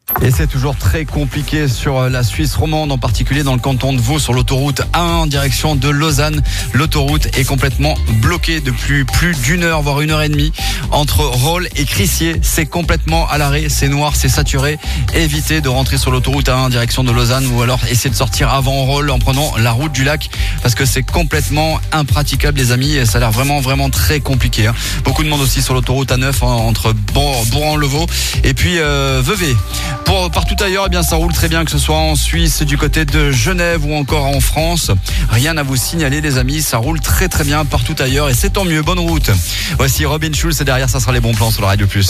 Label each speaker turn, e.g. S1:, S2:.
S1: Et c'est toujours très compliqué sur la Suisse romande, en particulier dans le canton de Vaud, sur l'autoroute A1 en direction de Lausanne. L'autoroute est complètement bloquée depuis plus d'une heure, voire 1h30. Entre Rolle et Crissier, c'est complètement à l'arrêt, c'est noir, c'est saturé. Évitez de rentrer sur l'autoroute A1 en direction de Lausanne ou alors essayez de sortir avant Rolle en prenant la route du lac parce que c'est complètement impraticable les amis et ça a l'air vraiment très compliqué. Beaucoup de monde aussi sur l'autoroute A9 entre Bourran-le-Vau et puis Vevey. Partout ailleurs, eh bien, ça roule très bien, que ce soit en Suisse, du côté de Genève ou encore en France. Rien à vous signaler, les amis. Ça roule très bien partout ailleurs et c'est tant mieux. Bonne route. Voici Robin Schulz et derrière, ça sera les bons plans sur la Radio Plus.